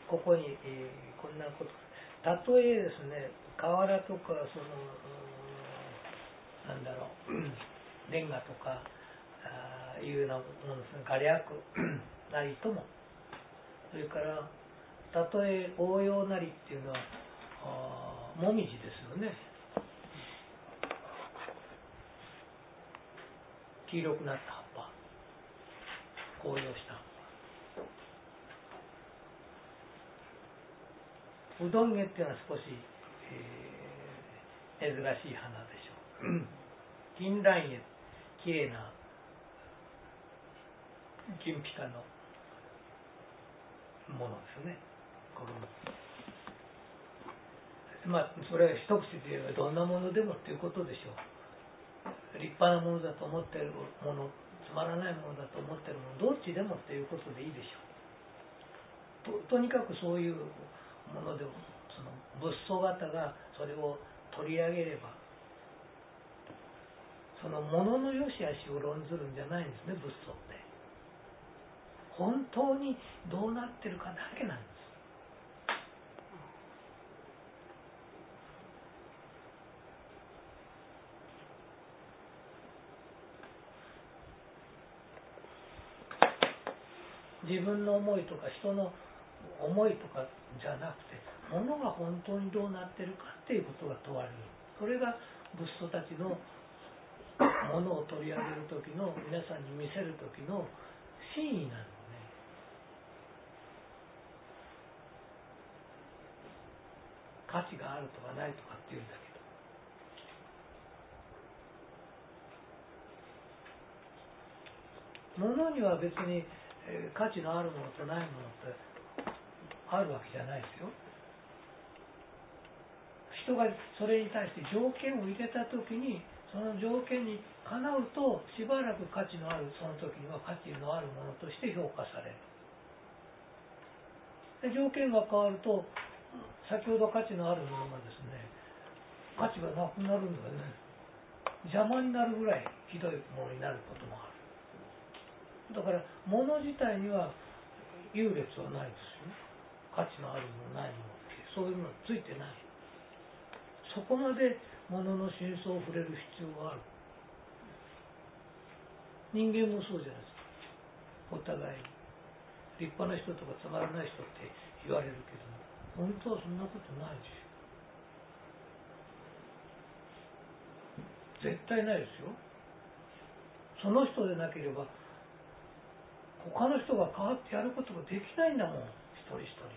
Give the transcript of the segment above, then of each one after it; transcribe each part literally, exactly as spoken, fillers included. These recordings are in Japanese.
ここに、えー、こんなこと、たとえですね、瓦とかそのなんだろうレンガとかあいうようなものですね、画略なりとも、それからたとえ応用なりっていうのはあもみじですよね。黄色くなった葉っぱ、紅葉した葉っぱ。うどんげっていうのは少し、えー、珍しい花でしょう。銀蘭叶、きれいな金ピカのものですね。これもまあそれは一口で言えばどんなものでもっていうことでしょう。立派なものだと思っているもの、つまらないものだと思っているもの、どっちでもっていうことでいいでしょう。 と, とにかくそういうものでも、その仏祖方がそれを取り上げれば、そのものの良し悪しを論ずるんじゃないんですね。仏祖って本当にどうなってるかだけなんです。自分の思いとか人の思いとかじゃなくて、ものが本当にどうなってるかっていうことが問われる。それが仏祖たちのものを取り上げる時の、皆さんに見せる時の真意なのね。価値があるとかないとかっていうんだけど、ものには別にえー、価値のあるものとないものってあるわけじゃないですよ。人がそれに対して条件を入れたときに、その条件にかなうとしばらく価値のある、その時には価値のあるものとして評価される。で条件が変わると、先ほど価値のあるものがですね、価値がなくなるんだよね。邪魔になるぐらいひどいものになることもある。だから物自体には優劣はないですよ。価値のあるものないものってそういうのはついてない。そこまで物の真相を触れる必要がある。人間もそうじゃないですか。お互い立派な人とかつまらない人って言われるけども、本当はそんなことないでしょ。絶対ないですよ。その人でなければ他の人が変わってやることができないんだもん。一人一人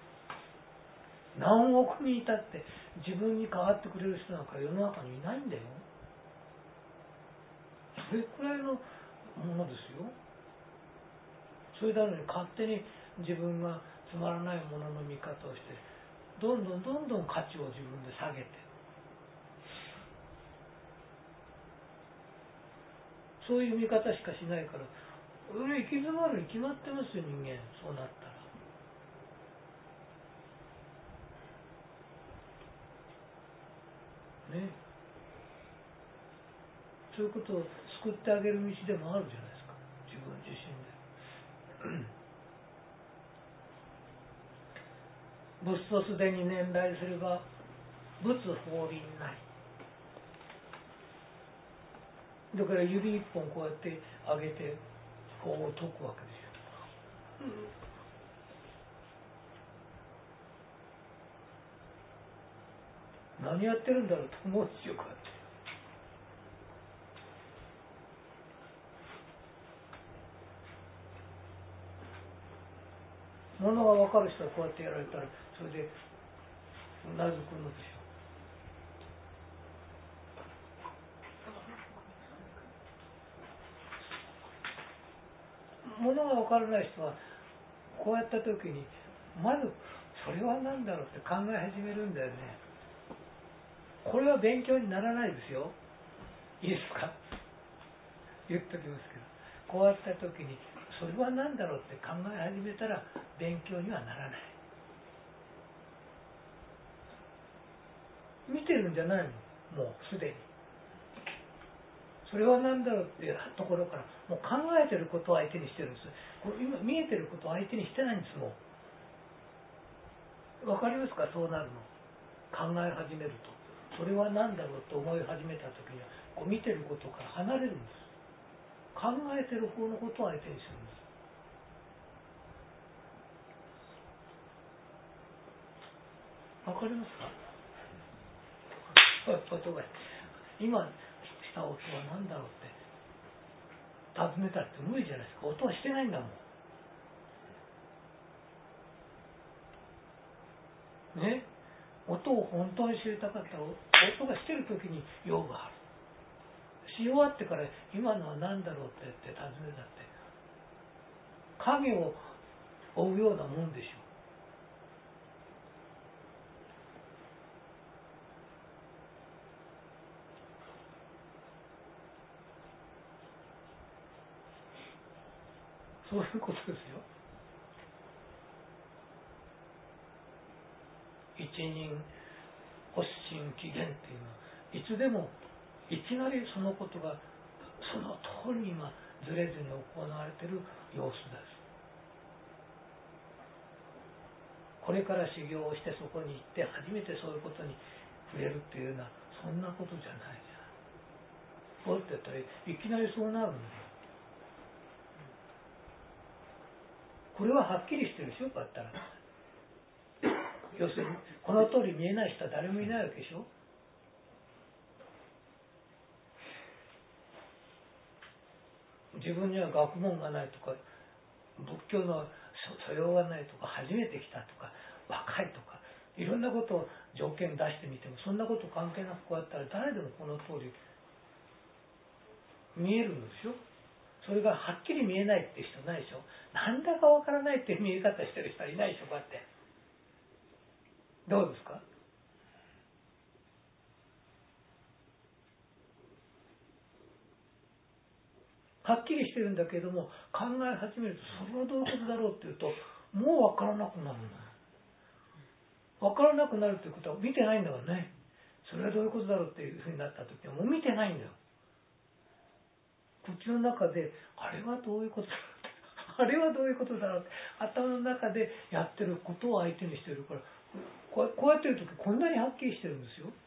何億人いたって自分に変わってくれる人なんか世の中にいないんだよ。それくらいのものですよ。それなのに勝手に自分がつまらないものの見方をしてどんどんどんどん価値を自分で下げて、そういう見方しかしないから行き詰まるに決まってますよ。人間そうなったらね。そういうことを救ってあげる道でもあるじゃないですか、自分自身で仏祖すでに年来すれば仏法輪なり。だから指一本こうやって上げて法を解くわけですよ、うん、何やってるんだろうと思うんですよ。こうやってものが分かる人はこうやってやられたらそれでうなずくのでしょう。ものが分からない人はこうやった時にまずそれは何だろうって考え始めるんだよね。これは勉強にならないですよ。いいですか、言っときますけど、こうやった時にそれは何だろうって考え始めたら勉強にはならない。見てるんじゃないの、もうすでに。それは何だろうっていうところからもう考えてることを相手にしてるんです。これ今見えてることを相手にしてないんです。もわかりますか？そうなるの。考え始めると。それは何だろうと思い始めた時には、こう見てることから離れるんです。考えてる方のことを相手にするんです。わかりますか？音が今した音は何だろうって尋ねたって無理じゃないですか。音はしてないんだもんね。音を本当に知りたかったら、音がしてる時に用がある。し終わってから今のは何だろうって言って尋ねたって影を追うようなもんでしょう。そういうことですよ。一人発心起源っていうのはいつでもいきなりそのことがその通りに今ずれずに行われている様子です。これから修行をしてそこに行って初めてそういうことに触れるっていうようなそんなことじゃないじゃん。こうやってやったらいきなりそうなるんだよ。これははっきりしてるでしょ。こうやったら要するにこの通り見えない人は誰もいないわけでしょ。自分には学問がないとか仏教の素養がないとか初めて来たとか若いとかいろんなことを条件出してみてもそんなこと関係なくこうやったら誰でもこの通り見えるんですよ。それがはっきり見えないって人ないでしょ。なんだかわからないって見え方してる人はいないでしょ。こうやってどうですか？はっきりしてるんだけれども考え始めるとそれはどういうことだろうっていうともうわからなくなるんだ。わからなくなるということは見てないんだからね。それはどういうことだろうっていうふうになった時はもう見てないんだよ。こっちの中であれはどういうことだろうあれはどういうことだろうって頭の中でやってることを相手にしてるからこうこうやってる時こんなにはっきりしてるんですよ。